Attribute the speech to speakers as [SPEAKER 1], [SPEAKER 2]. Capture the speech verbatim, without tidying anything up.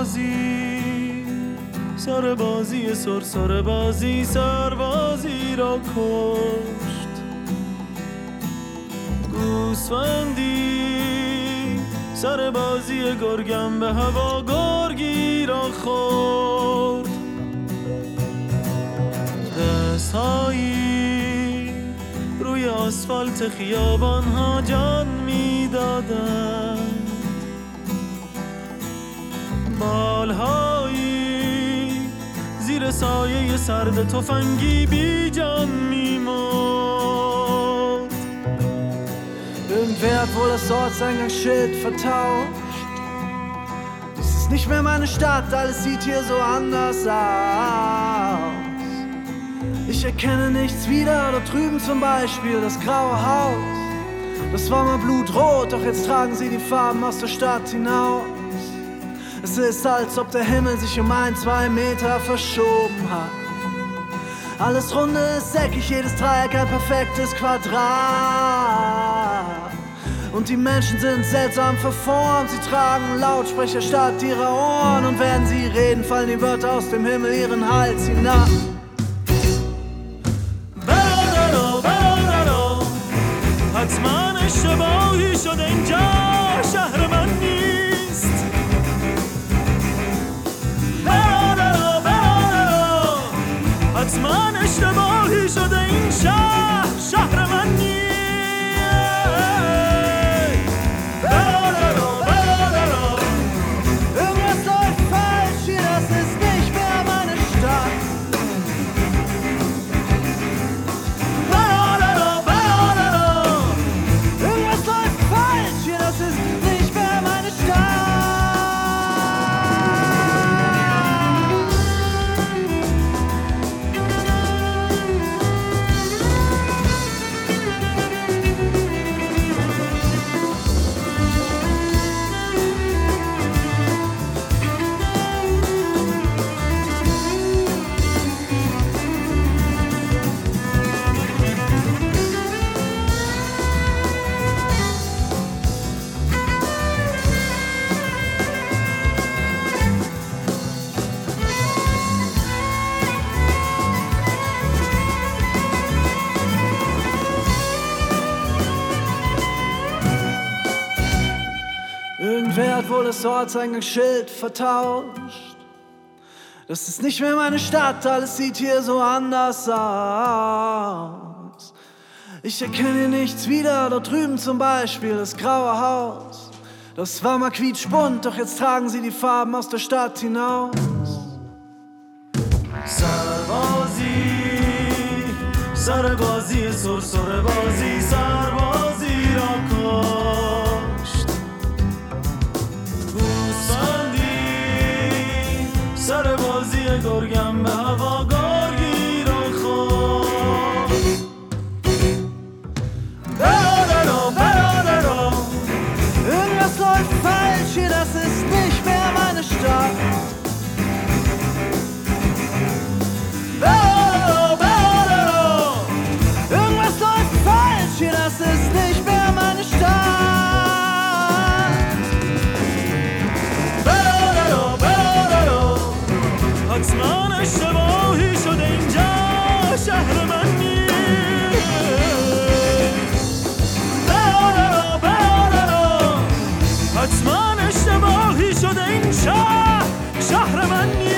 [SPEAKER 1] سربازی سربازی سر سربازی سربازی را کشت. گوسفندی سربازی گرگم به هوا گرگی را خورد. دستهایی روی آسفالت خیابان ها جان می دادند. بالهایی زیر سایه سرد تفنگی بی جان می مرد.
[SPEAKER 2] Irgendwer hat wohl das Ortseingangsschild vertauscht. Dies ist nicht mehr meine Stadt, alles sieht hier so anders aus. Ich erkenne nichts wieder, dort drüben zum Beispiel das graue Haus. Das war mal blutrot, doch jetzt tragen sie die Farben aus der Stadt hinaus. Es ist, als ob der Himmel sich um ein, zwei Meter verschoben hat. Alles runde ist eckig, jedes Dreieck ein perfektes Quadrat. Und die Menschen sind seltsam verformt. Sie tragen Lautsprecher statt ihrer Ohren. Und während sie reden, fallen die Wörter aus dem Himmel ihren Hals hinab.
[SPEAKER 1] حتما اشتباهی شده اینجا شهر من نیست. برادرها برادرها حتما اشتباهی شده این شهر شهر من نیست. برادرها برادرها
[SPEAKER 2] Irgendwas läuft falsch hier, das ist nicht mehr meine Stadt. Irgendwer hat wohl das Ortseingangsschild vertauscht. Das ist nicht mehr meine Stadt, alles sieht hier so anders aus. Ich erkenne hier nichts wieder, dort drüben zum Beispiel das graue Haus. Das war mal quietschbunt, doch jetzt tragen sie die Farben aus der Stadt hinaus.
[SPEAKER 1] سربازی سربازی سر سربازی سربازی را کشت. گوسفندی سربازی گرگم به هوا گرگی را خورد. برادرها برادرها
[SPEAKER 2] Irgendwas läuft falsch hier, das ist nicht mehr meine Stadt. Irgendwas läuft falsch hier, das ist nicht mehr meine Stadt.
[SPEAKER 1] برادرها برادرها حتما اشتباهی شده اینجا شهر من نیست. برادرها برادرها حتما اشتباهی شده این شهر شهر من نیست.